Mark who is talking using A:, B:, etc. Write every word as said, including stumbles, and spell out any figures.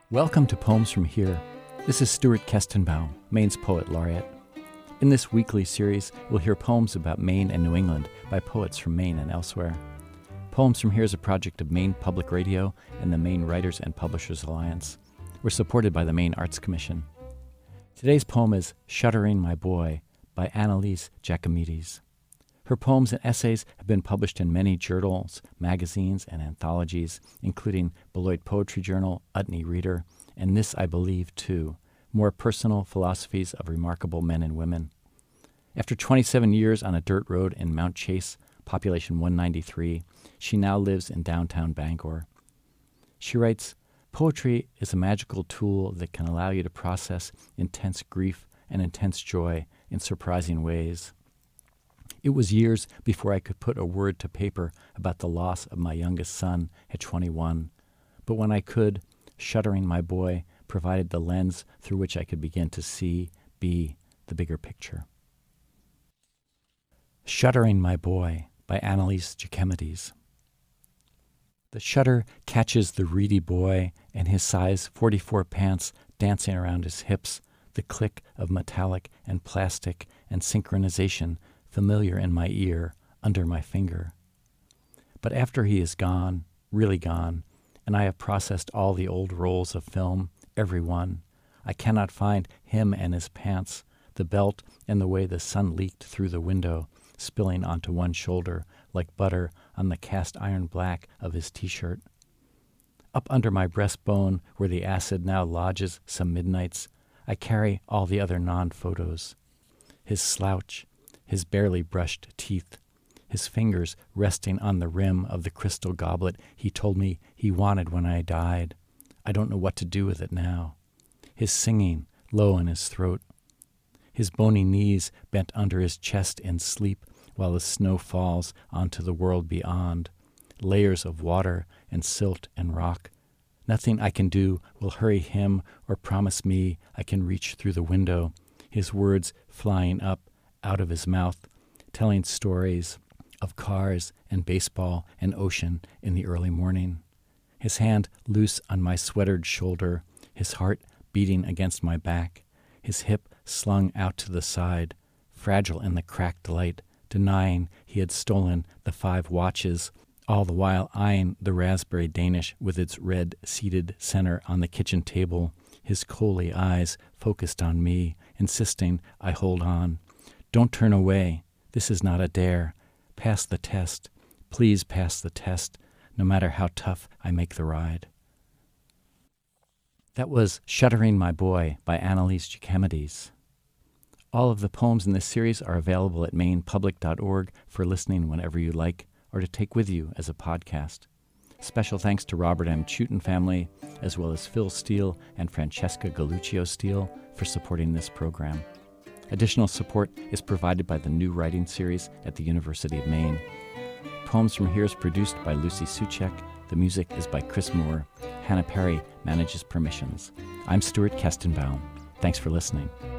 A: Welcome to Poems from Here. This is Stuart Kestenbaum, Maine's Poet Laureate. In this weekly series, we'll hear poems about Maine and New England by poets from Maine and elsewhere. Poems from Here is a project of Maine Public Radio and the Maine Writers and Publishers Alliance. We're supported by the Maine Arts Commission. Today's poem is Shuddering My Boy by Annalise Giacomides. Her poems and essays have been published in many journals, magazines, and anthologies, including Beloit Poetry Journal, Utne Reader, and This I Believe Too, More Personal Philosophies of Remarkable Men and Women. After twenty-seven years on a dirt road in Mount Chase, population one ninety-three, she now lives in downtown Bangor. She writes, "Poetry is a magical tool that can allow you to process intense grief and intense joy in surprising ways. It was years before I could put a word to paper about the loss of my youngest son at twenty-one, but when I could, Shuddering My Boy provided the lens through which I could begin to see, be, the bigger picture." Shuddering My Boy by Annalise Giacomides. The shudder catches the reedy boy and his size forty-four pants dancing around his hips, the click of metallic and plastic and synchronization familiar in my ear, under my finger. But after he is gone, really gone, and I have processed all the old rolls of film, every one, I cannot find him and his pants, the belt, and the way the sun leaked through the window, spilling onto one shoulder like butter on the cast iron black of his t-shirt. Up under my breastbone, where the acid now lodges some midnights, I carry all the other non-photos. His slouch, his barely brushed teeth, his fingers resting on the rim of the crystal goblet he told me he wanted when I died. I don't know what to do with it now. His singing low in his throat. His bony knees bent under his chest in sleep while the snow falls onto the world beyond. Layers of water and silt and rock. Nothing I can do will hurry him or promise me I can reach through the window, his words flying up out of his mouth, telling stories of cars and baseball and ocean in the early morning. His hand loose on my sweatered shoulder, his heart beating against my back, his hip slung out to the side, fragile in the cracked light, denying he had stolen the five watches, all the while eyeing the raspberry Danish with its red seated center on the kitchen table, his coaly eyes focused on me, insisting I hold on. "Don't turn away. This is not a dare. Pass the test. Please pass the test, no matter how tough I make the ride." That was Shuddering My Boy by Annalise Giacomides. All of the poems in this series are available at maine public dot org for listening whenever you like, or to take with you as a podcast. Special thanks to Robert M. Chuten family, as well as Phil Steele and Francesca Galuccio Steele for supporting this program. Additional support is provided by the New Writing Series at the University of Maine. Poems from Here is produced by Lucy Suchek. The music is by Chris Moore. Hannah Perry manages permissions. I'm Stuart Kestenbaum. Thanks for listening.